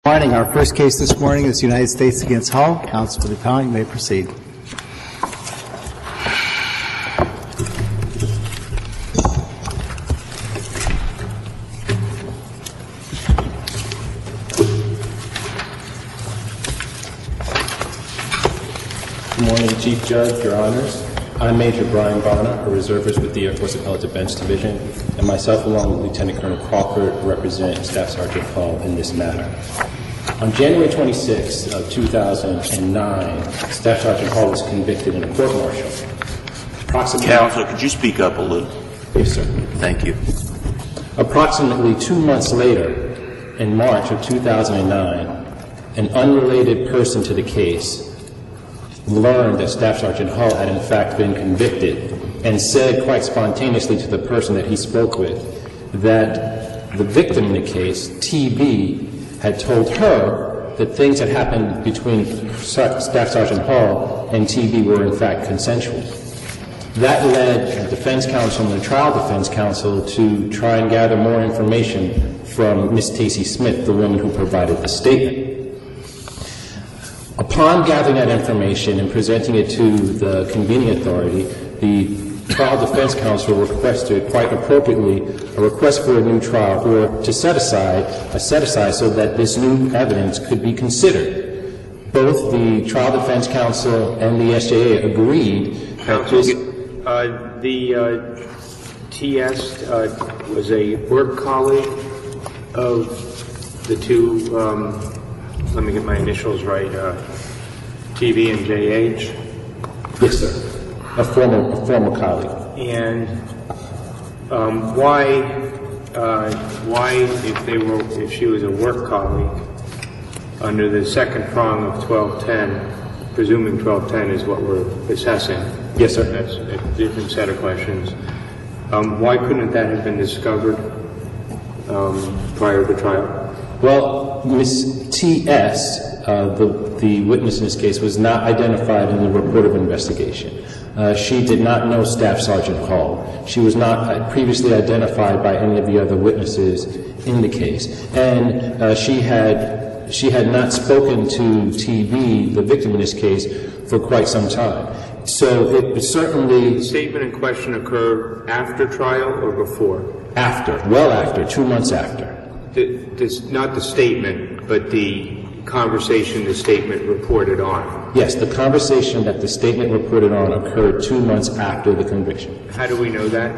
Morning. Our first case this morning is United States against Hull. Counsel for the appellant, you may proceed. Good morning, Chief Judge, Your Honors. I'm Major Brian Bonner, a reservist with the Air Force Appellate Defense Division, and myself, along with Lieutenant Colonel Crawford, represent Staff Sergeant Hull in this matter. On January 26, of 2009, Staff Sergeant Hull was convicted in a court-martial. Counsel, could you speak up a little? Yes, sir. Thank you. Approximately 2 months later, in March of 2009, an unrelated person to the case learned that Staff Sergeant Hull had in fact been convicted and said quite spontaneously to the person that he spoke with that the victim in the case, TB, had told her that things had happened between Staff Sergeant Hull and TB were in fact consensual. That led the defense counsel and the trial defense counsel to try and gather more information from Ms. Tacey Smith, the woman who provided the statement. Upon gathering that information and presenting it to the convening authority, the trial defense counsel requested, quite appropriately, a request for a new trial or to set aside so that this new evidence could be considered. Both the trial defense counsel and the SJA agreed that this... The TS was a work colleague of the two, let me get my initials right, TB and JH? Yes, sir. A former colleague. And why, if she was a work colleague, under the second prong of 1210, presuming 1210 is what we're assessing? Yes, sir. That's a different set of questions. Why couldn't that have been discovered prior to trial? Well, Ms. T.S., the witness in this case, was not identified in the report of investigation. She did not know Staff Sergeant Hull. She was not previously identified by any of the other witnesses in the case. And she had not spoken to TB, the victim in this case, for quite some time. So it certainly... The statement in question occurred after trial or before? After. Well after. 2 months after. Not the statement, but the conversation the statement reported on. Yes, the conversation that the statement reported on occurred 2 months after the conviction. How do we know that?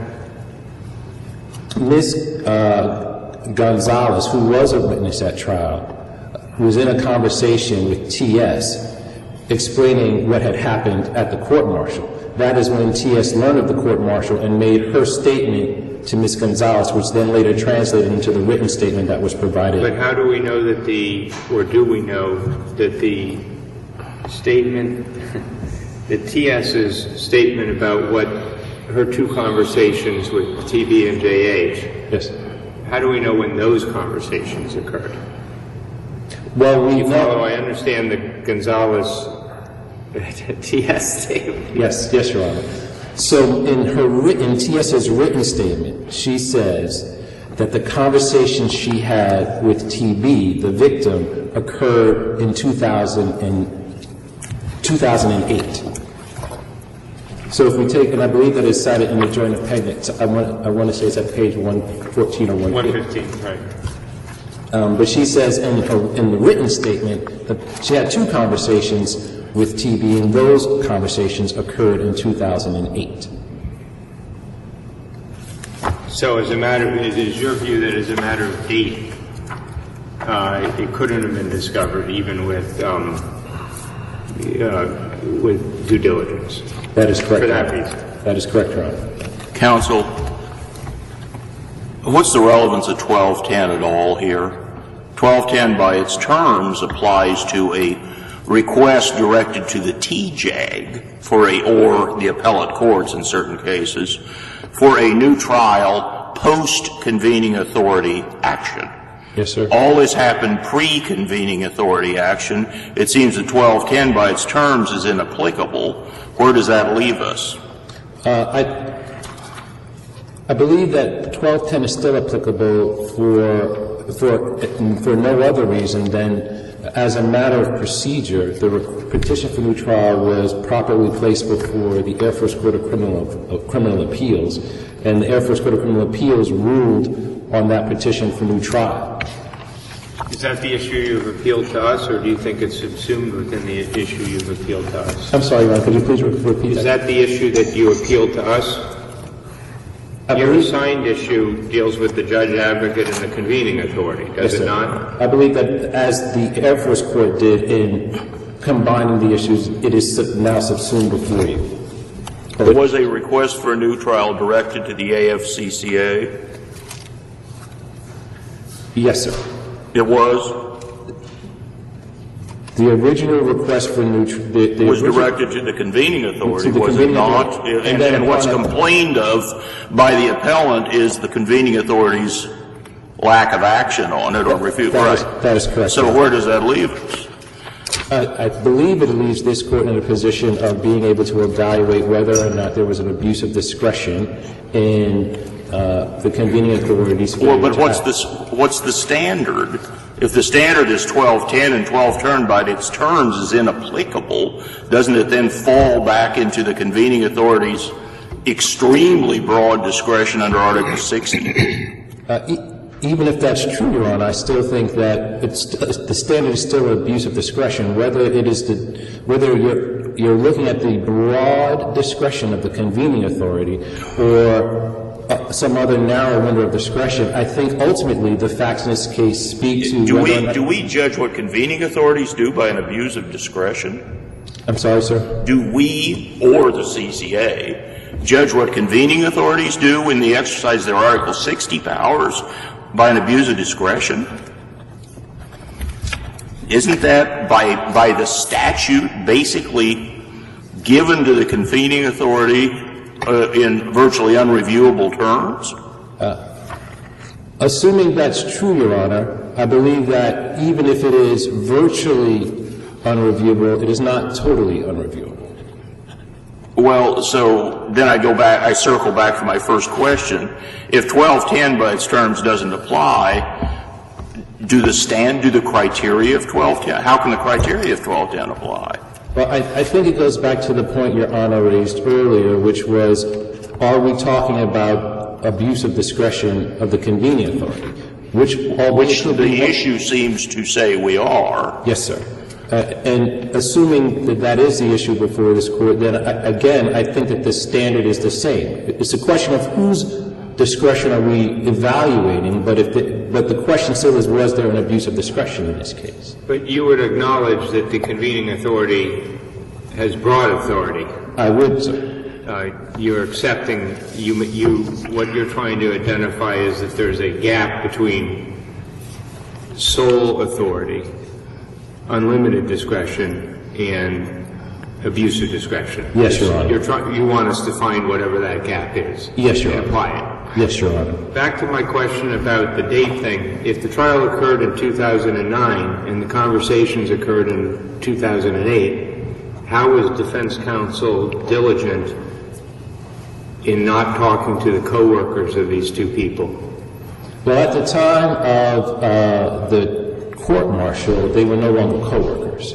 Ms. Gonzalez, who was a witness at trial, was in a conversation with T.S. explaining what had happened at the court-martial. That is when T.S. learned of the court-martial and made her statement to Ms. Gonzalez, which then later translated into the written statement that was provided. But how do we know that do we know that the statement, that T.S.'s statement about what her two conversations with TB and JH, yes, how do we know when those conversations occurred? Well, we know... I understand the Gonzalez T.S. statement. Yes, Your Honor. So in T.S.'s written statement, she says that the conversation she had with TB, the victim, occurred in 2008. So if we take, and I believe that is cited in the joint appendix, I want to say it's at page 114 or 115. 115, right. But she says in the written statement that she had two conversations with TB, and those conversations occurred in 2008. So is your view that as a matter of date, it couldn't have been discovered even with due diligence? That is correct. For that reason? That is correct, Your Honor. Counsel, what's the relevance of 1210 at all here? 1210 by its terms applies to a request directed to the TJAG or the appellate courts in certain cases for a new trial post-convening authority action. Yes, sir. All this happened pre-convening authority action. It seems that 1210 by its terms is inapplicable. Where does that leave us? I believe that 1210 is still applicable for for no other reason than as a matter of procedure, the petition for new trial was properly placed before the Air Force Court of Criminal Appeals, and the Air Force Court of Criminal Appeals ruled on that petition for new trial. Is that the issue you've appealed to us, or do you think it's subsumed within the issue you've appealed to us? I'm sorry, Your Honor, could you please repeat that? Is that the issue that you appealed to us? Your assigned issue deals with the judge advocate and the convening authority, does it not? I believe that as the Air Force Court did in combining the issues, it is now subsumed before you. There was a request for a new trial directed to the AFCCA? Yes, sir. It was? The original request for new trial was directed to the convening authority, was it not? And what's complained of by the appellant is the convening authority's lack of action on it or refusal. That is correct. So where does that leave us? I believe it leaves this court in a position of being able to evaluate whether or not there was an abuse of discretion in the convening authority's failure. Well, but what's the standard? If the standard is 1210 and 1210 by its terms is inapplicable, doesn't it then fall back into the convening authority's extremely broad discretion under Article 60? Even if that's true, Your Honor, I still think that the standard is still an abuse of discretion, whether it is whether you're looking at the broad discretion of the convening authority or some other narrow window of discretion. I think ultimately the facts in this case speak to Do we judge what convening authorities do by an abuse of discretion? I'm sorry, sir? Do we or the CCA judge what convening authorities do in the exercise of their Article 60 powers by an abuse of discretion? Isn't that by the statute basically given to the convening authority in virtually unreviewable terms? Assuming that's true, Your Honor, I believe that even if it is virtually unreviewable, it is not totally unreviewable. Well, so then I circle back to my first question. If 1210 by its terms doesn't apply, do the criteria of 1210, how can the criteria of 1210 apply? Well, I think it goes back to the point Your Honor raised earlier, which was, are we talking about abuse of discretion of the convening authority? Which the issue seems to say we are. Yes, sir. And assuming that that is the issue before this Court, then again, I think that the standard is the same. It's a question of whose discretion are we evaluating, but the question still is, was there an abuse of discretion in this case? But you would acknowledge that the convening authority has broad authority. I would, sir. You're accepting, what you're trying to identify is that there's a gap between sole authority, unlimited discretion, and abuse of discretion. Yes, Your Honor. You want us to find whatever that gap is. Yes, Your Honor. And apply it. Yes, Your Honor. Back to my question about the date thing. If the trial occurred in 2009 and the conversations occurred in 2008, how was defense counsel diligent in not talking to the coworkers of these two people? Well, at the time of the court-martial, they were no longer coworkers.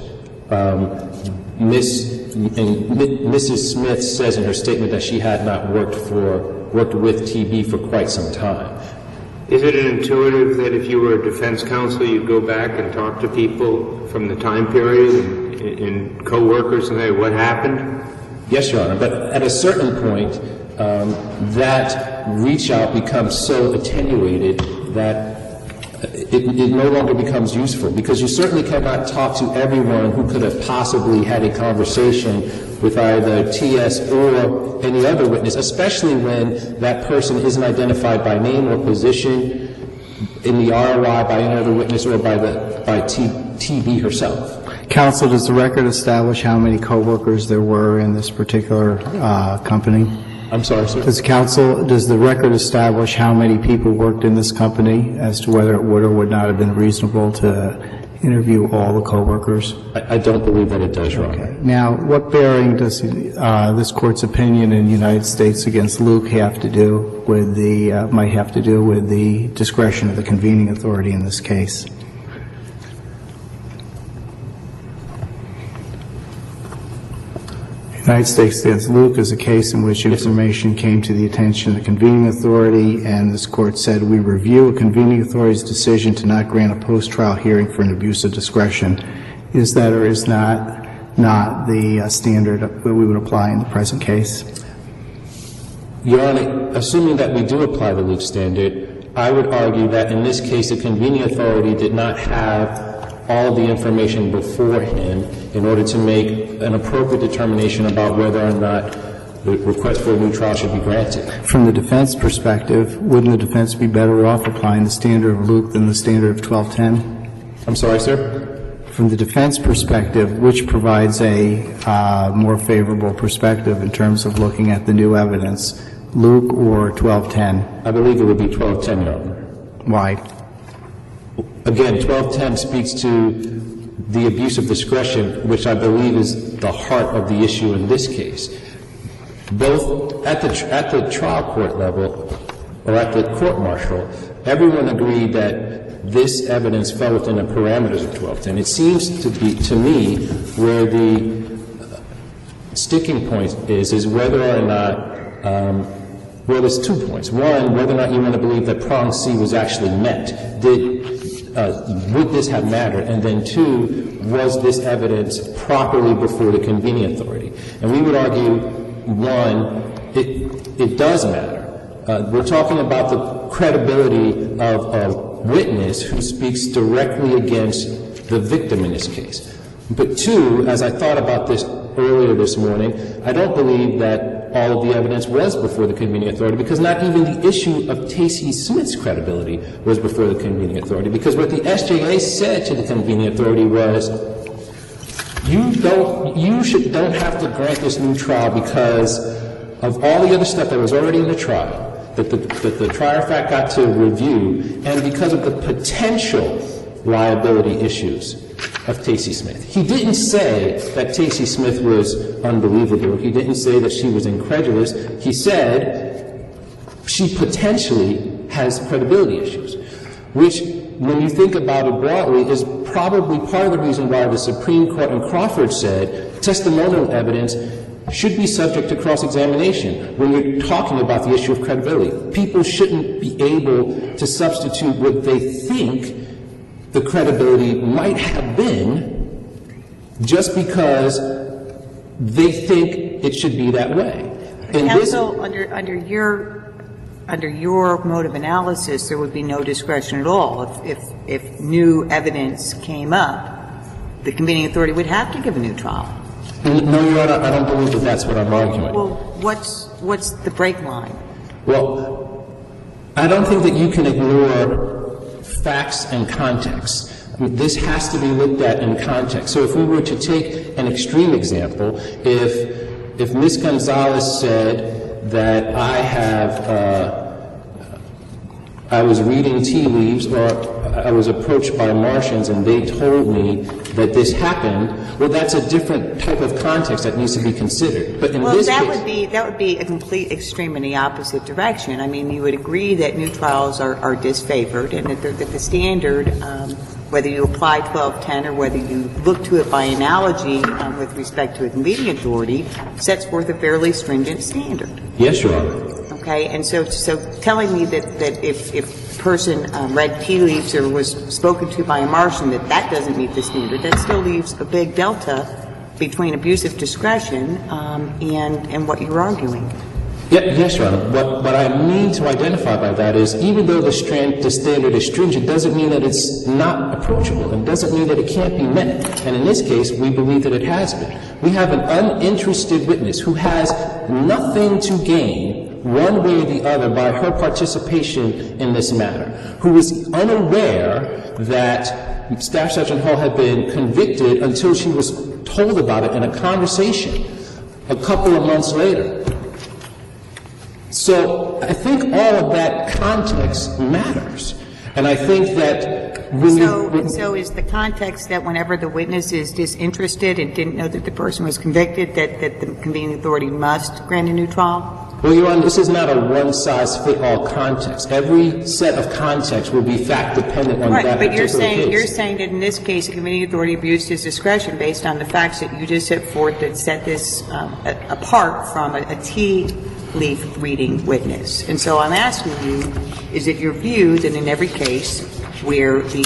Mrs. Smith says in her statement that she had not worked with TB for quite some time. Is it intuitive that if you were a defense counsel, you'd go back and talk to people from the time period and coworkers and say, what happened? Yes, Your Honor. But at a certain point, that reach-out becomes so attenuated that it no longer becomes useful, because you certainly cannot talk to everyone who could have possibly had a conversation with either TS or any other witness, especially when that person isn't identified by name or position in the ROI by any other witness or by TB herself. Counsel, does the record establish how many coworkers there were in this particular company? I'm sorry, sir? Does the record establish how many people worked in this company as to whether it would or would not have been reasonable to interview all the coworkers? I don't believe that it does, Your Honor. Now, what bearing does this Court's opinion in United States against Luke have to do with might have to do with the discretion of the convening authority in this case? United States against Luke is a case in which information came to the attention of the convening authority, and this Court said, we review a convening authority's decision to not grant a post-trial hearing for an abuse of discretion. Is that or is not the standard that we would apply in the present case? Your Honor, assuming that we do apply the Luke standard, I would argue that in this case the convening authority did not have all the information before him in order to make an appropriate determination about whether or not the request for a new trial should be granted. From the defense perspective, wouldn't the defense be better off applying the standard of Luke than the standard of 1210? I'm sorry, sir? From the defense perspective, which provides a more favorable perspective in terms of looking at the new evidence, Luke or 1210? I believe it would be 1210, Your Honor. Why? Again, 1210 speaks to the abuse of discretion, which I believe is the heart of the issue in this case. Both at the trial court level or at the court-martial, everyone agreed that this evidence fell within the parameters of 1210. It seems to be, to me, where the sticking point is whether or not, well, there's 2 points. One, whether or not you want to believe that prong C was actually met. Would this have mattered? And then 2, was this evidence properly before the convening authority? And we would argue, 1, it does matter. We're talking about the credibility of a witness who speaks directly against the victim in this case. But 2, as I thought about this earlier this morning, I don't believe that all of the evidence was before the convening authority, because not even the issue of Tacey Smith's credibility was before the convening authority. Because what the SJA said to the convening authority was, you don't have to grant this new trial because of all the other stuff that was already in the trial, that the trier fact got to review, and because of the potential liability issues of Tacey Smith. He didn't say that Tacey Smith was unbelievable. He didn't say that she was incredulous. He said she potentially has credibility issues, which, when you think about it broadly, is probably part of the reason why the Supreme Court in Crawford said testimonial evidence should be subject to cross-examination when you're talking about the issue of credibility. People shouldn't be able to substitute what they think the credibility might have been just because they think it should be that way. And counsel, under your mode of analysis, there would be no discretion at all. If new evidence came up, the convening authority would have to give a new trial. No, Your Honor, I don't believe that that's what I'm arguing. Well, what's the break line? Well, I don't think that you can ignore facts and context. I mean, this has to be looked at in context. So if we were to take an extreme example, if Ms. Gonzalez said that I was reading tea leaves, or I was approached by Martians and they told me that this happened, well, that's a different type of context that needs to be considered. But in this case, that would be a complete extreme in the opposite direction. I mean, you would agree that new trials are disfavored, and that the standard, whether you apply 1210 or whether you look to it by analogy with respect to a convening authority, sets forth a fairly stringent standard. Yes, Your Honor. Okay, and so telling me that if a person read tea leaves or was spoken to by a Martian, that doesn't meet the standard, that still leaves a big delta between abusive discretion and what you're arguing. Yes, Your Honor. What I mean to identify by that is, even though the standard is stringent, doesn't mean that it's not approachable, and doesn't mean that it can't be met. And in this case, we believe that it has been. We have an uninterested witness who has nothing to gain one way or the other by her participation in this matter, who was unaware that Staff Sergeant Hall had been convicted until she was told about it in a conversation a couple of months later. So I think all of that context matters. And I think that So is the context that whenever the witness is disinterested and didn't know that the person was convicted, that the convening authority must grant a new trial? Well, Your Honor, this is not a one-size-fit-all context. Every set of context will be fact-dependent on that particular case. Right, but you're saying that in this case, the convening authority abused his discretion based on the facts that you just set forth that set this apart from a tea leaf reading witness. And so I'm asking you, is it your view that in every case where the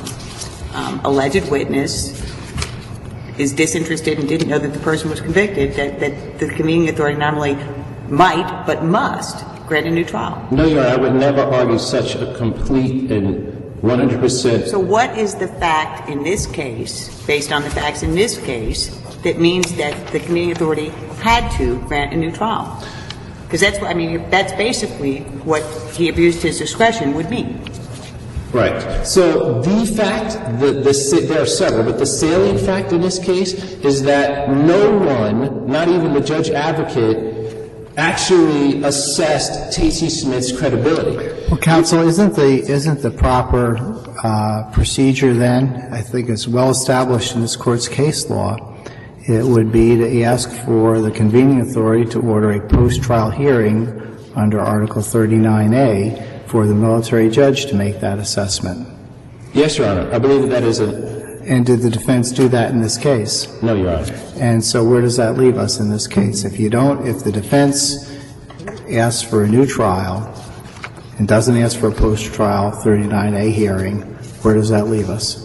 alleged witness is disinterested and didn't know that the person was convicted, that the convening authority not only might, but must grant a new trial? No, Your Honor, I would never argue such a complete and 100%. So what is the fact in this case, based on the facts in this case, that means that the convening authority had to grant a new trial? Because that's what, I mean, that's basically what he abused his discretion would mean. Right. So the fact, there are several, but the salient fact in this case is that no one, not even the judge advocate, actually assessed T.C. Smith's credibility. Well, counsel, isn't the proper procedure then, I think it's well established in this Court's case law, it would be to ask for the convening authority to order a post-trial hearing under Article 39A for the military judge to make that assessment? Yes, Your Honor. I believe that is And did the defense do that in this case? No, Your Honor. And so where does that leave us in this case? If the defense asks for a new trial and doesn't ask for a post-trial 39A hearing, where does that leave us?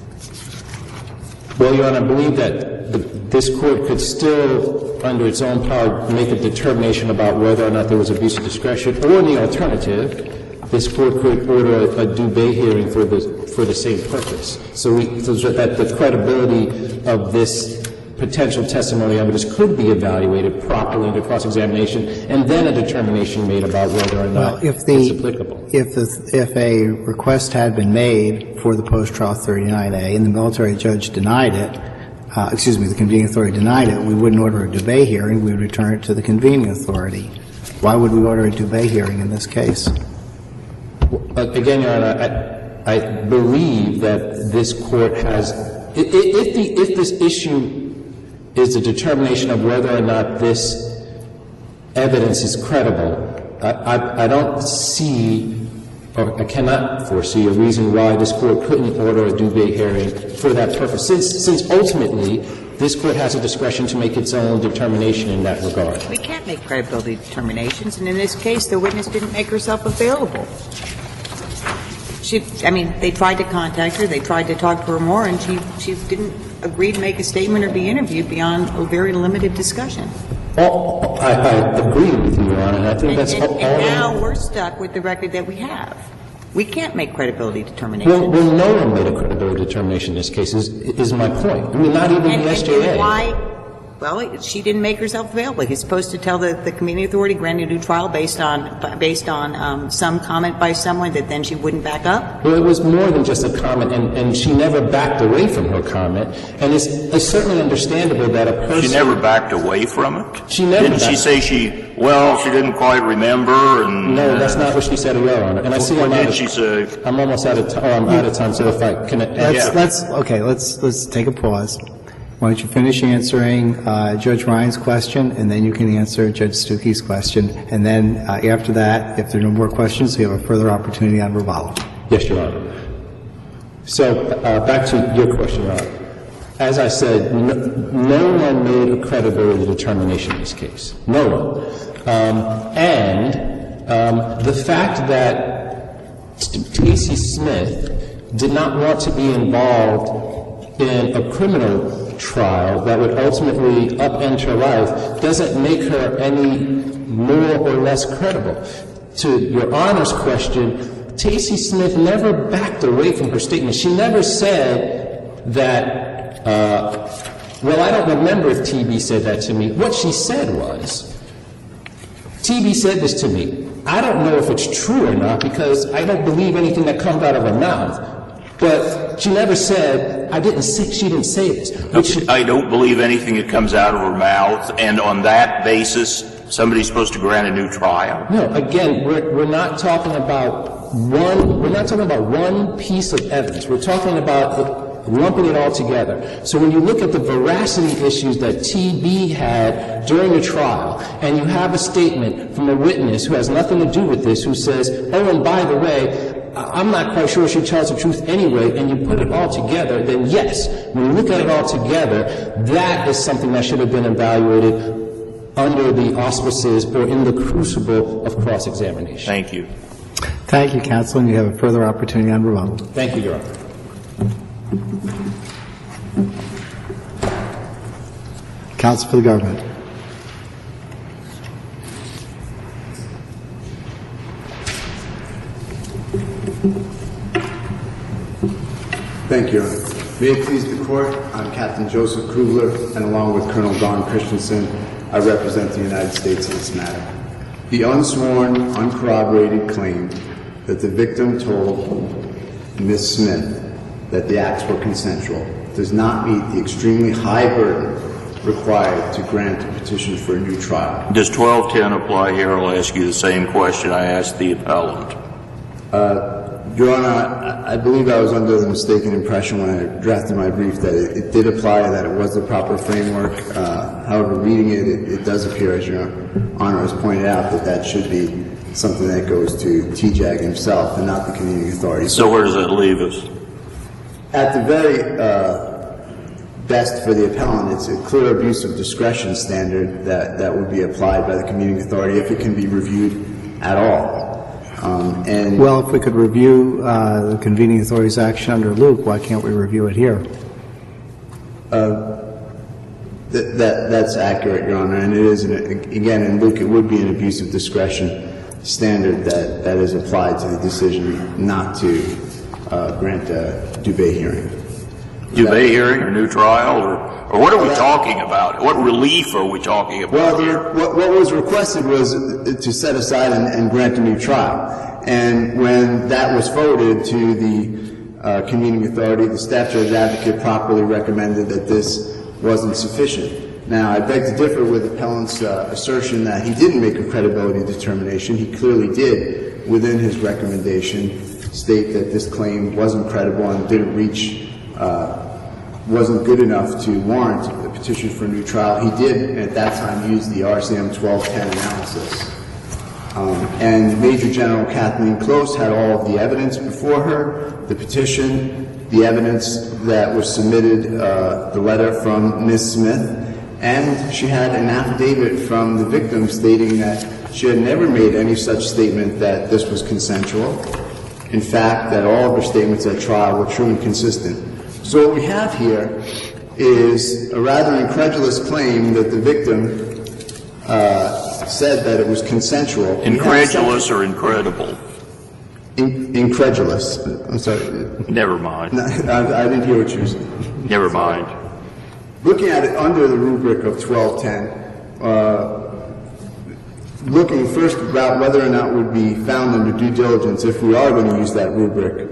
Well, Your Honor, I believe that this Court could still, under its own power, make a determination about whether or not there was abuse of discretion, or in the alternative, this Court could order a Dubé hearing for the same purpose. So that the credibility of this potential testimony evidence could be evaluated properly under cross-examination, and then a determination made about whether or not it's applicable. If a request had been made for the post-trial 39A and the military judge denied it, the convening authority denied it, we wouldn't order a Dubé hearing, we would return it to the convening authority. Why would we order a Dubé hearing in this case? Again, Your Honor, I believe that this Court has – if this issue is a determination of whether or not this evidence is credible, I don't see or I cannot foresee a reason why this Court couldn't order a Dubé hearing for that purpose, since ultimately this Court has a discretion to make its own determination in that regard. We can't make credibility determinations, and in this case, the witness didn't make herself available. They tried to contact her, they tried to talk to her more, and she didn't agree to make a statement or be interviewed beyond a very limited discussion. Well, I agree with you, Your Honor, and I think that's all. And now we're stuck with the record that we have. We can't make credibility determinations. Well, no one made a credibility determination in this case, is my point. I mean, not even the SJA. And why? Well, she didn't make herself available. He's supposed to tell the convening authority, grant a new trial based on some comment by someone that then she wouldn't back up? Well, it was more than just a comment, and she never backed away from her comment. And it's certainly understandable that a person... She never backed away from it? She never Didn't she say she didn't quite remember? And no, that's not what she said, Your Honor. And I see what did she say? I'm almost out of time. I'm out of time, so if I can... Let's take a pause. Why don't you finish answering Judge Ryan's question, and then you can answer Judge Stuckey's question. And then after that, if there are no more questions, you have a further opportunity on rebuttal. Yes, Your Honor. So back to your question, Your Honor. As I said, no one made a credibility determination in this case. No one. The fact that T.C. Smith did not want to be involved in a criminal trial that would ultimately upend her life doesn't make her any more or less credible. To Your Honor's question, T.C. Smith never backed away from her statement. She never said that, I don't remember if T.B. said that to me. What she said was, T.B. said this to me. I don't know if it's true or not because I don't believe anything that comes out of her mouth. But she never said, she didn't say this. I don't believe anything that comes out of her mouth, and on that basis, somebody's supposed to grant a new trial? No, again, we're not talking about one piece of evidence. We're talking about lumping it all together. So when you look at the veracity issues that TB had during the trial, and you have a statement from a witness who has nothing to do with this, who says, oh, and by the way, I'm not quite sure she tells the truth anyway, and you put it all together, then yes, when you look at it all together, that is something that should have been evaluated under the auspices or in the crucible of cross-examination. Thank you. Thank you, counsel, and you have a further opportunity on rebuttal. Thank you, Your Honor. Counsel for the government. Thank you, Your Honor. May it please the Court, I'm Captain Joseph Krugler, and along with Colonel Don Christensen, I represent the United States in this matter. The unsworn, uncorroborated claim that the victim told Ms. Smith that the acts were consensual does not meet the extremely high burden required to grant a petition for a new trial. Does 1210 apply here? I'll ask you the same question I asked the appellant. Your Honor, I believe I was under the mistaken impression when I drafted my brief that it did apply and that it was the proper framework. However, reading it, it does appear, as Your Honor has pointed out, that that should be something that goes to TJAG himself and not the convening authority. So where does that leave us? At the very best for the appellant, it's a clear abuse of discretion standard that would be applied by the convening authority if it can be reviewed at all. Well, if we could review the convening authority's action under Luke, why can't we review it here? That's accurate, Your Honor, and it is, again, in Luke, it would be an abuse of discretion standard that is applied to the decision not to grant a Dubé hearing. Dubé hearing or new trial, or what are we talking about? What relief are we talking about here? Well, what was requested was to set aside and grant a new trial. And when that was forwarded to the convening authority, the staff judge advocate properly recommended that this wasn't sufficient. Now, I beg to differ with the appellant's assertion that he didn't make a credibility determination. He clearly did, within his recommendation, state that this claim wasn't credible and didn't reach wasn't good enough to warrant a petition for a new trial. He did, at that time, use the RCM 1210 analysis. And Major General Kathleen Close had all of the evidence before her, the petition, the evidence that was submitted, the letter from Ms. Smith, and she had an affidavit from the victim stating that she had never made any such statement that this was consensual. In fact, that all of her statements at trial were true and consistent. So what we have here is a rather incredulous claim that the victim said that it was consensual. Incredulous or incredible? Incredulous. I'm sorry. Never mind. I didn't hear what you were saying. Never mind. Looking at it under the rubric of 1210, looking first about whether or not it would be found under due diligence if we are going to use that rubric.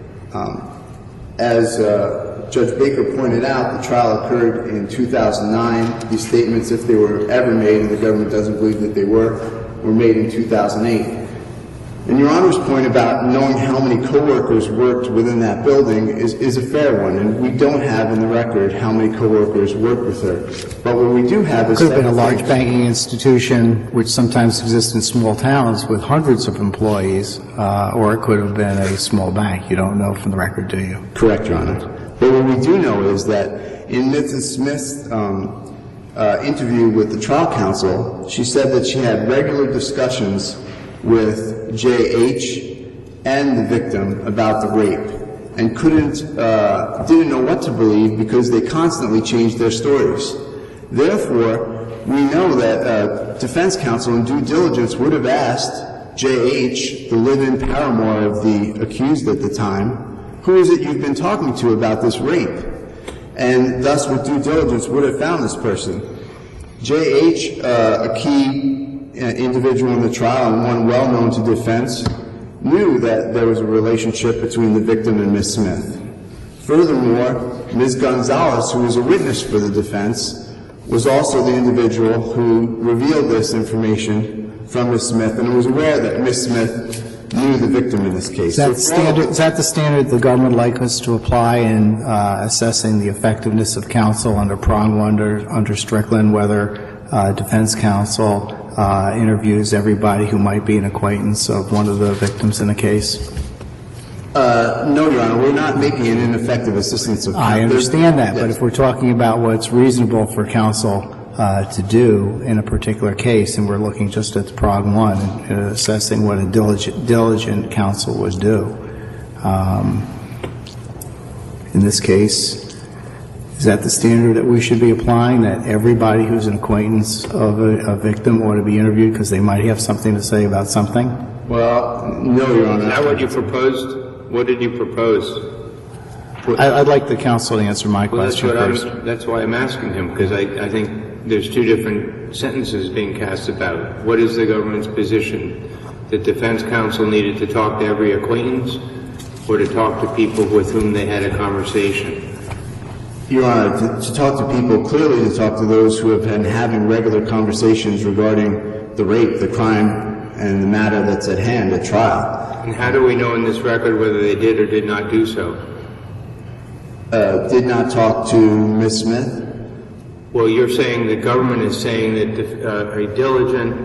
As Judge Baker pointed out, the trial occurred in 2009. These statements, if they were ever made, and the government doesn't believe that they were made in 2008. And Your Honor's point about knowing how many coworkers worked within that building is a fair one, and we don't have in the record how many coworkers worked with her. But what we do have is Could have been a large banking institution, which sometimes exists in small towns with hundreds of employees, or it could have been a small bank. You don't know from the record, do you? Correct, Your Honor. But what we do know is that in Mrs. Smith's interview with the trial counsel, she said that she had regular discussions with J.H. and the victim about the rape and didn't know what to believe because they constantly changed their stories. Therefore, we know that defense counsel in due diligence would have asked J.H., the live-in paramour of the accused at the time, who is it you've been talking to about this rape? And thus, with due diligence, would have found this person. J.H., a key individual in the trial and one well known to defense, knew that there was a relationship between the victim and Ms. Smith. Furthermore, Ms. Gonzalez, who was a witness for the defense, was also the individual who revealed this information from Ms. Smith and was aware that Ms. Smith knew the victim in this case. Is that the standard the government would like us to apply in assessing the effectiveness of counsel under prong one under Strickland, whether defense counsel interviews everybody who might be an acquaintance of one of the victims in a case? No, Your Honor, we're not making an ineffective assistance of counsel. I understand that, but Yes. if we're talking about what's reasonable for counsel to do in a particular case, and we're looking just at the prong one and assessing what a diligent counsel would do, in this case, is that the standard that we should be applying, that everybody who's an acquaintance of a victim ought to be interviewed because they might have something to say about something? Well, no, Your Honor. Is that what you proposed? What did you propose? I'd like the counsel to answer my question first. That's why I'm asking him, because I think there's two different sentences being cast about. What is the government's position? That defense counsel needed to talk to every acquaintance or to talk to people with whom they had a conversation? Your Honor, to talk to people, clearly to talk to those who have been having regular conversations regarding the rape, the crime, and the matter that's at hand at trial. And how do we know in this record whether they did or did not do so? Did not talk to Ms. Smith? Well, you're saying the government is saying that a diligent,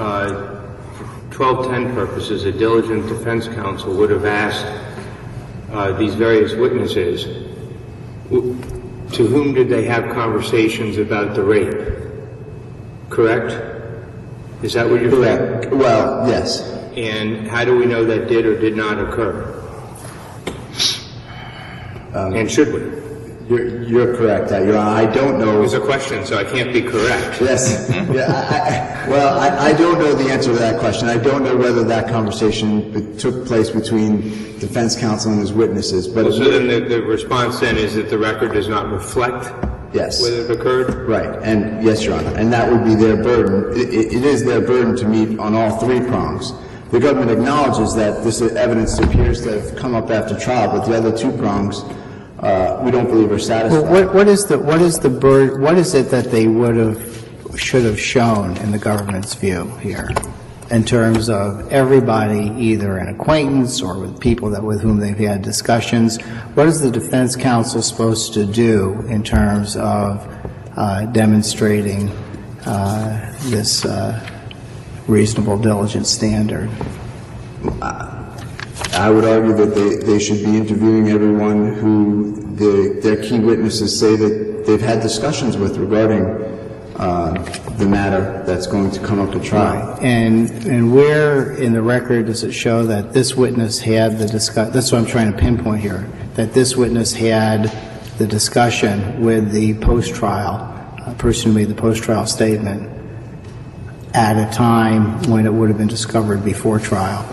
1210 purposes, a diligent defense counsel would have asked these various witnesses, to whom did they have conversations about the rape? Correct? Is that what you're saying? Correct. Well, yes. And how do we know that did or did not occur? And should we? You're correct, Your Honor. I don't know. It was a question, so I can't be correct. Yes. I don't know the answer to that question. I don't know whether that conversation took place between defense counsel and his witnesses. But So then the response then is that the record does not reflect yes. whether it occurred? Right. And yes, Your Honor. And that would be their burden. It is their burden to meet on all three prongs. The government acknowledges that this evidence appears to have come up after trial, but the other two prongs we don't believe are satisfied. Well, what is the burden? What is it that they should have shown in the government's view here, in terms of everybody, either an acquaintance or with people with whom they've had discussions? What is the defense counsel supposed to do in terms of demonstrating this reasonable, diligent standard? I would argue that they should be interviewing everyone who their key witnesses say that they've had discussions with regarding the matter that's going to come up at trial. And where in the record does it show that this witness had the discussion? That's what I'm trying to pinpoint here, that this witness had the discussion with the post-trial person who made the post-trial statement at a time when it would have been discovered before trial?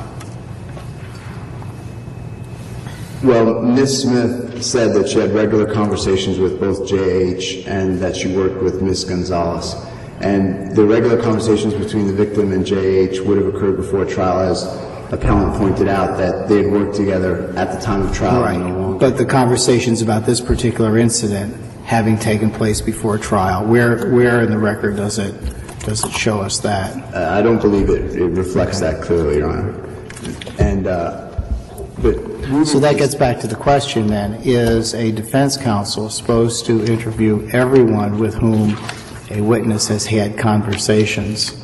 Well, Ms. Smith said that she had regular conversations with both J.H. and that she worked with Ms. Gonzalez. And the regular conversations between the victim and J.H. would have occurred before trial, as appellant pointed out, that they had worked together at the time of trial. Right. But the conversations about this particular incident having taken place before trial, where in the record does it show us that? I don't believe it reflects that clearly, Your Honor. And so that gets back to the question then, is a defense counsel supposed to interview everyone with whom a witness has had conversations?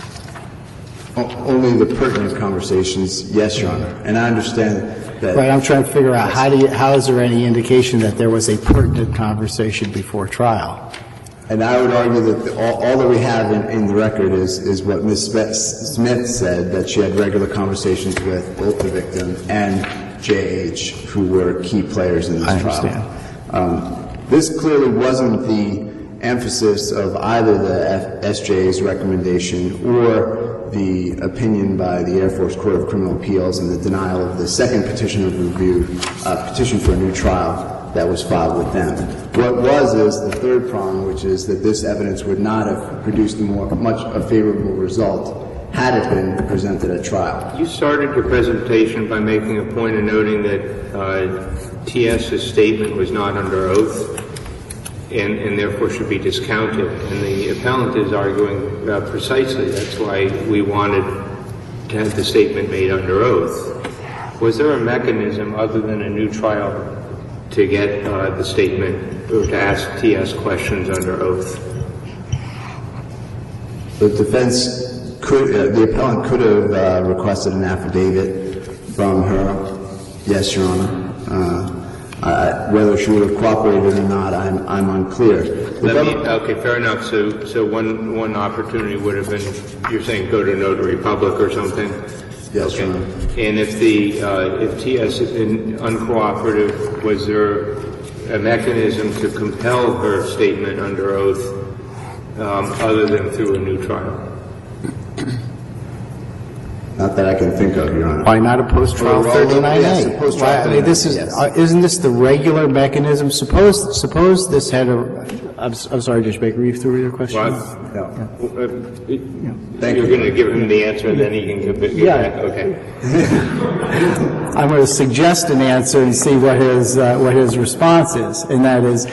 Only the pertinent conversations, yes, Your Honor. And I understand that. Right, I'm trying to figure out how is there any indication that there was a pertinent conversation before trial? And I would argue that all that we have in the record is what Ms. Smith said, that she had regular conversations with both the victim and J.H., who were key players in this trial. I understand. This clearly wasn't the emphasis of either the SJA's recommendation or the opinion by the Air Force Court of Criminal Appeals and the denial of the second petition of review, petition for a new trial that was filed with them. What was is the third prong, which is that this evidence would not have produced much a favorable result had it been presented at trial. You started your presentation by making a point of noting that T.S.'s statement was not under oath and therefore should be discounted. And the appellant is arguing precisely. That's why we wanted to have the statement made under oath. Was there a mechanism other than a new trial to get the statement or to ask T.S. questions under oath? The defense the appellant could have requested an affidavit from her. Yes, Your Honor. Whether she would have cooperated or not, I'm unclear. Okay, fair enough. So one opportunity would have been, you're saying go to notary public or something? Yes, okay. Your Honor. And if T.S. had been uncooperative, was there a mechanism to compel her statement under oath other than through a new trial? Not that I can think of, Your Honor. Why not a post-trial 39A? Yes, a post-trial 39A. I mean, this is, yes. Isn't this the regular mechanism? Suppose this had I'm sorry, Judge Baker, you through your question? No. You're going to give him the answer, and then he can give it back? Okay. I'm going to suggest an answer and see what his response is, and that is,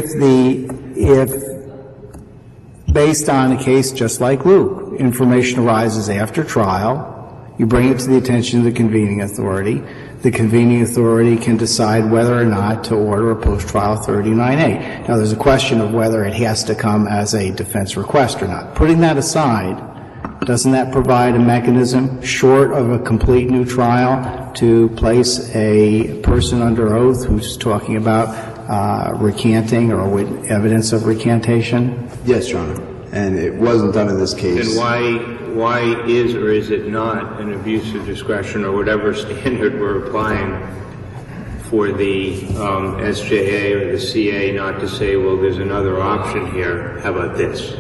if based on a case just like Luke, information arises after trial, you bring it to the attention of the convening authority. The convening authority can decide whether or not to order a post-trial 39A. Now, there's a question of whether it has to come as a defense request or not. Putting that aside, doesn't that provide a mechanism short of a complete new trial to place a person under oath who's talking about recanting or evidence of recantation? Yes, Your Honor. And it wasn't done in this case. And why is or is it not an abuse of discretion or whatever standard we're applying for the SJA or the CA not to say, well, there's another option here, how about this?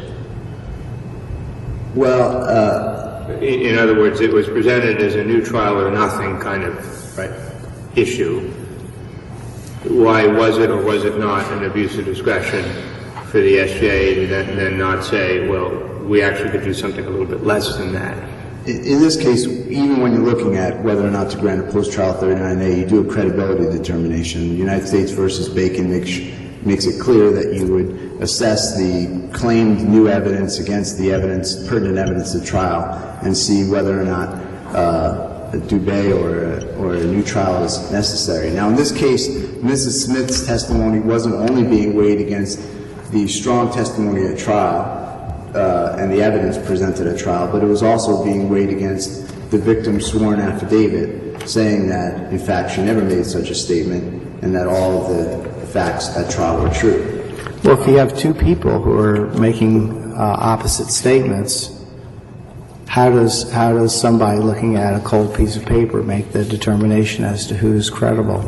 Well, in other words, it was presented as a new trial or nothing kind of issue. Why was it or was it not an abuse of discretion for the SJA to then not say, well, we actually could do something a little bit less than that? in this case, even when you're looking at whether or not to grant a post-trial 39A, you do a credibility determination. United States versus Bacon makes it clear that you would assess the claimed new evidence against the evidence, pertinent evidence at trial, and see whether or not a Dubé or a new trial is necessary. Now, in this case, Mrs. Smith's testimony wasn't only being weighed against the strong testimony at trial and the evidence presented at trial, but it was also being weighed against the victim's sworn affidavit saying that, in fact, she never made such a statement and that all of the facts at trial were true. Well, if you have two people who are making opposite statements, how does somebody looking at a cold piece of paper make the determination as to who's credible?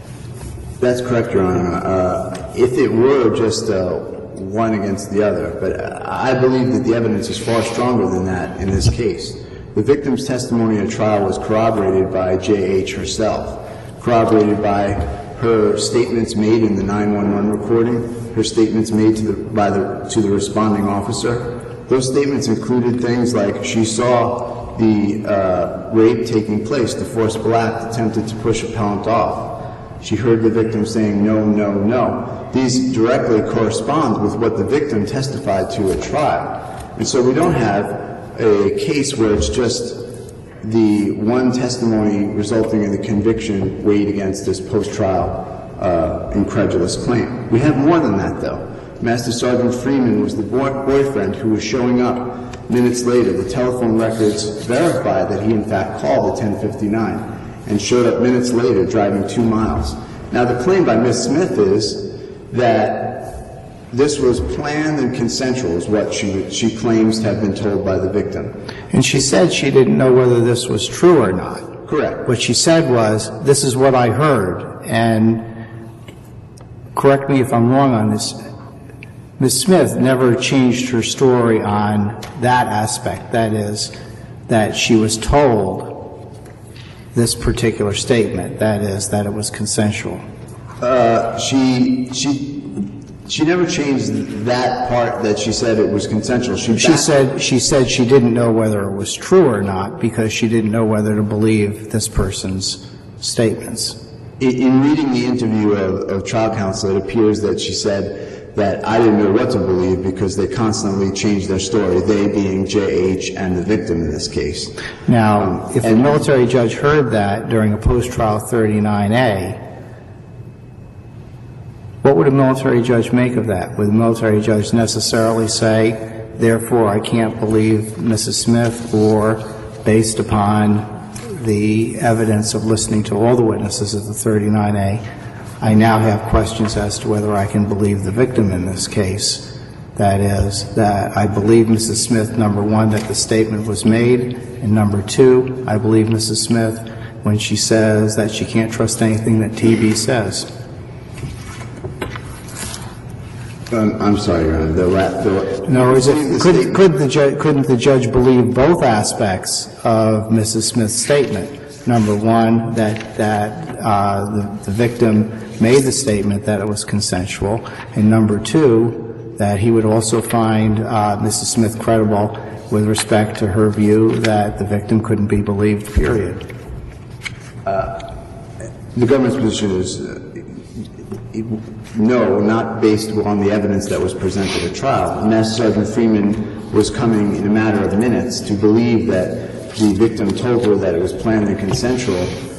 That's correct, Your Honor. If it were just one against the other, but I believe that the evidence is far stronger than that in this case. The victim's testimony at trial was corroborated by J.H. herself, corroborated by her statements made in the 911 recording, her statements made to the responding officer. Those statements included things like she saw the rape taking place, the forcible act attempted to push appellant off. She heard the victim saying, no, no, no. These directly correspond with what the victim testified to at trial. And so we don't have a case where it's just the one testimony resulting in the conviction weighed against this post-trial incredulous claim. We have more than that, though. Master Sergeant Freeman was the boyfriend who was showing up minutes later. The telephone records verify that he, in fact, called at 10:59 and showed up minutes later driving 2 miles. Now, the claim by Ms. Smith is that this was planned and consensual, is what she claims to have been told by the victim. And she said she didn't know whether this was true or not. Correct. What she said was, this is what I heard. And correct me if I'm wrong on this, Ms. Smith never changed her story on that aspect. That is, that she was told this particular statement, that is, that it was consensual. She never changed that part that she said it was consensual. She said she didn't know whether it was true or not because she didn't know whether to believe this person's statements. In reading the interview of trial counsel, it appears that she said that I didn't know what to believe because they constantly changed their story, they being J.H. and the victim in this case. Now, if the military judge heard that during a post-trial 39A, what would a military judge make of that? Would the military judge necessarily say, therefore, I can't believe Mrs. Smith, or based upon the evidence of listening to all the witnesses of the 39A, I now have questions as to whether I can believe the victim in this case? That is, that I believe Mrs. Smith, number one, that the statement was made, and number two, I believe Mrs. Smith when she says that she can't trust anything that TB says. I'm sorry, Your Honor. No, couldn't the judge believe both aspects of Mrs. Smith's statement? Number one, that the victim made the statement that it was consensual, and number two, that he would also find Mrs. Smith credible with respect to her view that the victim couldn't be believed, period. The government's position is no, not based on the evidence that was presented at trial. Master Sergeant Freeman was coming in a matter of minutes to believe that the victim told her that it was planned and consensual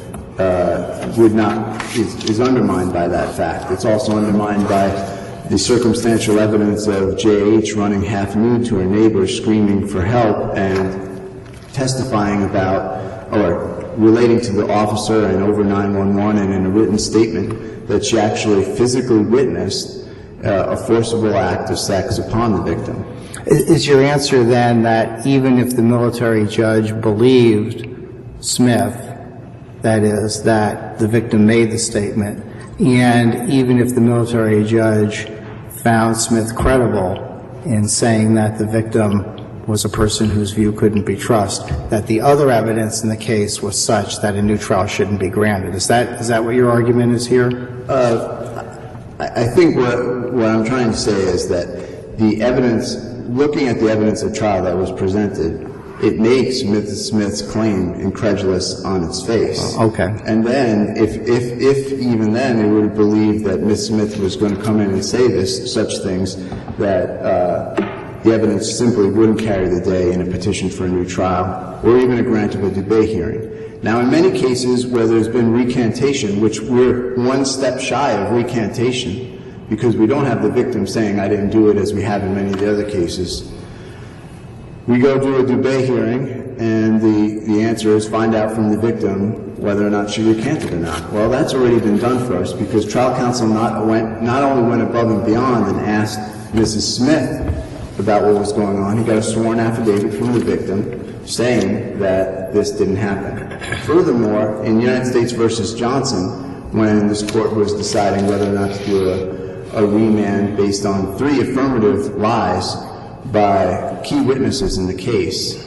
is undermined by that fact. It's also undermined by the circumstantial evidence of J.H. running half nude to her neighbor screaming for help and testifying about or relating to the officer and over 911 and in a written statement that she actually physically witnessed a forcible act of sex upon the victim. Is your answer then that even if the military judge believed Smith, that is, that the victim made the statement, and even if the military judge found Smith credible in saying that the victim was a person whose view couldn't be trusted, that the other evidence in the case was such that a new trial shouldn't be granted? Is that what your argument is here? I think what I'm trying to say is that the evidence, looking at the evidence at trial that was presented, it makes Mrs. Smith's claim incredulous on its face. Okay. And then, if even then they would have believed that Ms. Smith was going to come in and say such things, that the evidence simply wouldn't carry the day in a petition for a new trial or even a grant of a debate hearing. Now, in many cases where there's been recantation, which we're one step shy of recantation because we don't have the victim saying, I didn't do it, as we have in many of the other cases, we go do a debate hearing, and the answer is find out from the victim whether or not she recanted or not. Well, that's already been done for us because trial counsel not only went above and beyond and asked Mrs. Smith about what was going on, he got a sworn affidavit from the victim saying that this didn't happen. Furthermore, in United States v. Johnson, when this court was deciding whether or not to do a remand based on 3 affirmative lies by key witnesses in the case,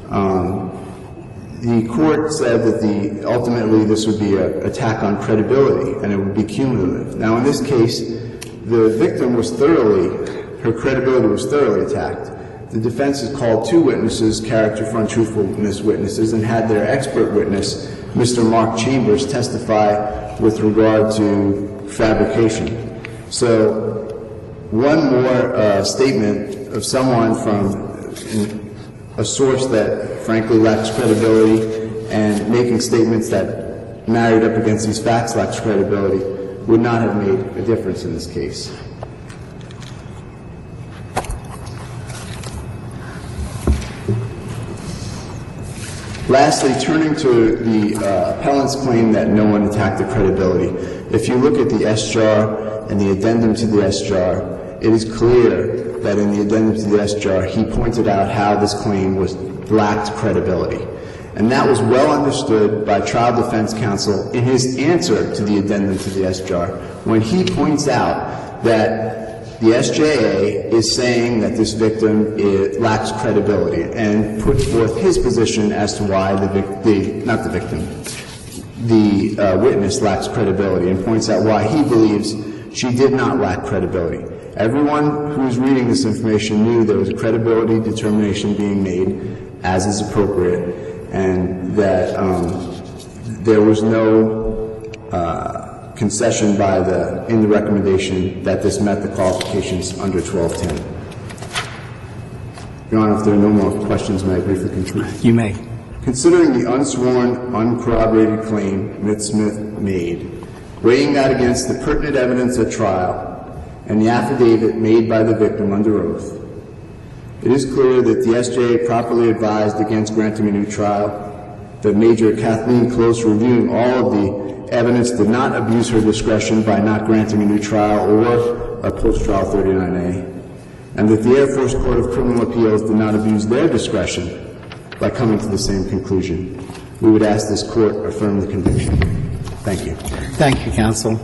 the court said that ultimately this would be an attack on credibility and it would be cumulative. Now, in this case, the victim her credibility was thoroughly attacked. The defense has called 2 witnesses, character front truthfulness witnesses, and had their expert witness, Mr. Mark Chambers, testify with regard to fabrication. So one more statement of someone from a source that frankly lacks credibility and making statements that married up against these facts lacks credibility would not have made a difference in this case. Lastly, turning to the appellant's claim that no one attacked the credibility. If you look at the SJAR and the addendum to the SJAR, it is clear that in the addendum to the SJAR, he pointed out how this claim lacked credibility. And that was well understood by trial defense counsel in his answer to the addendum to the SJAR, when he points out that the SJA is saying that this victim lacks credibility and puts forth his position as to why the witness lacks credibility and points out why he believes she did not lack credibility. Everyone who was reading this information knew there was a credibility determination being made, as is appropriate, and that there was no concession in the recommendation that this met the qualifications under 1210. Your Honor, if there are no more questions, may I briefly conclude? You may. Considering the unsworn, uncorroborated claim Ms. Smith made, weighing that against the pertinent evidence at trial and the affidavit made by the victim under oath, it is clear that the SJA properly advised against granting a new trial, that Major Kathleen Close, reviewing all of the evidence, did not abuse her discretion by not granting a new trial or a post-trial 39A, and that the Air Force Court of Criminal Appeals did not abuse their discretion by coming to the same conclusion. We would ask this Court affirm the conviction. Thank you. Thank you, counsel.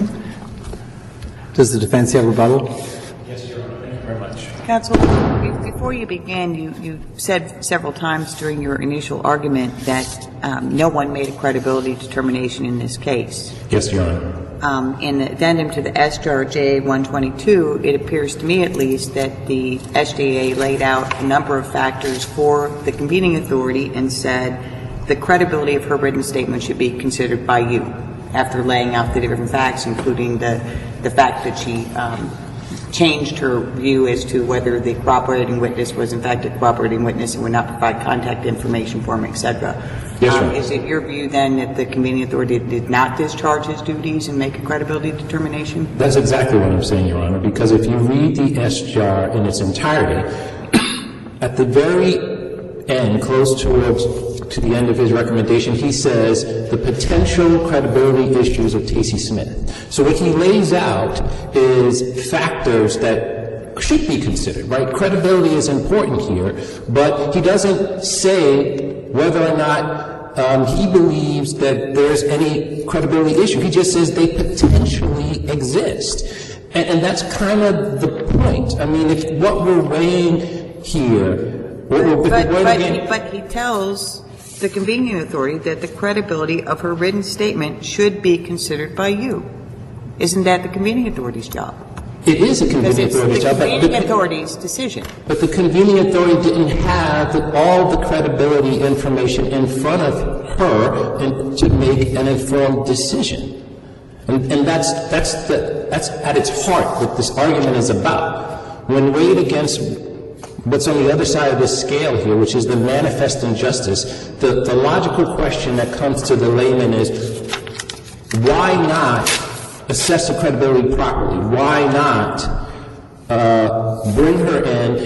Does the defense have rebuttal? Yes, Your Honor. Thank you very much. Counsel, before you begin, you said several times during your initial argument that no one made a credibility determination in this case. Yes, Your Honor. In the addendum to the SJA 122, it appears to me at least that the SJA laid out a number of factors for the convening authority and said the credibility of her written statement should be considered by you after laying out the different facts, including the fact that she changed her view as to whether the cooperating witness was in fact a cooperating witness and would not provide contact information for him, etc. Yes, Your Honor. Is it your view then that the convening authority did not discharge his duties and make a credibility determination? That's exactly what I'm saying, Your Honor, because if you read the SJAR in its entirety, at the very end, close to the end of his recommendation, he says the potential credibility issues of Tacey Smith. So what he lays out is factors that should be considered, right? Credibility is important here, but he doesn't say whether or not he believes that there's any credibility issue. He just says they potentially exist. And that's kind of the point. I mean, if what we're weighing here, but he tells the convening authority that the credibility of her written statement should be considered by you. Isn't that the convening authority's job? It is a convening authority's job. It's the convening authority's decision. But the convening authority didn't have all the credibility information in front of her to make an informed decision. And that's at its heart what this argument is about. When weighed against what's on the other side of this scale here, which is the manifest injustice, the logical question that comes to the layman is, why not assess the credibility properly? Why not bring her in?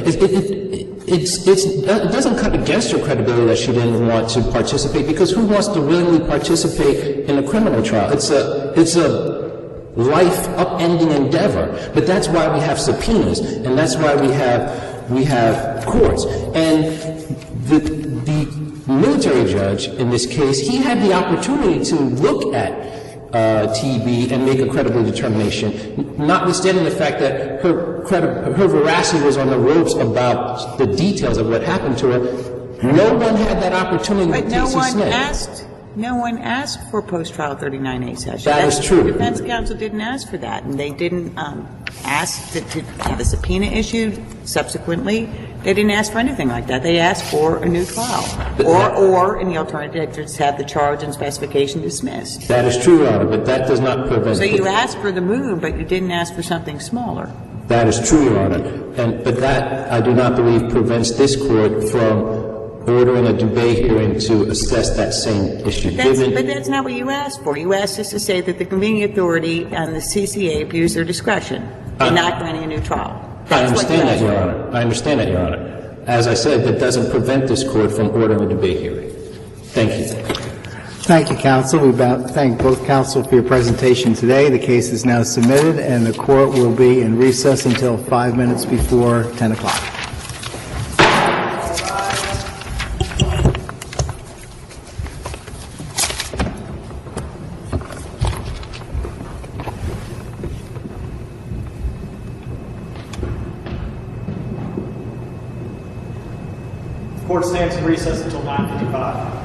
It doesn't cut against her credibility that she didn't want to participate, because who wants to willingly participate in a criminal trial? It's a life upending endeavor. But that's why we have subpoenas, and that's why we have courts. And the military judge in this case, he had the opportunity to look at TB and make a credible determination, notwithstanding the fact that her veracity was on the ropes about the details of what happened to her. No one had that opportunity with Tacey Smith. No one asked for post-trial 39A session. That is true. The defense counsel didn't ask for that, and they didn't ask to have a subpoena issued subsequently. They didn't ask for anything like that. They asked for a new trial, or in the alternative, just have the charge and specification dismissed. That is true, Your Honor, but that does not prevent. So you asked for the move, but you didn't ask for something smaller. That is true, Your Honor, but that I do not believe prevents this Court from ordering a debate hearing to assess that same issue. But that's not what you asked for. You asked us to say that the convening authority and the CCA abused their discretion in not granting a new trial. I understand that, Your Honor. I understand that, Your Honor. As I said, that doesn't prevent this Court from ordering a debate hearing. Thank you. Thank you, counsel. We thank both counsel for your presentation today. The case is now submitted, and the Court will be in recess until 5 minutes before 10 o'clock. Court stands in recess until 9:55.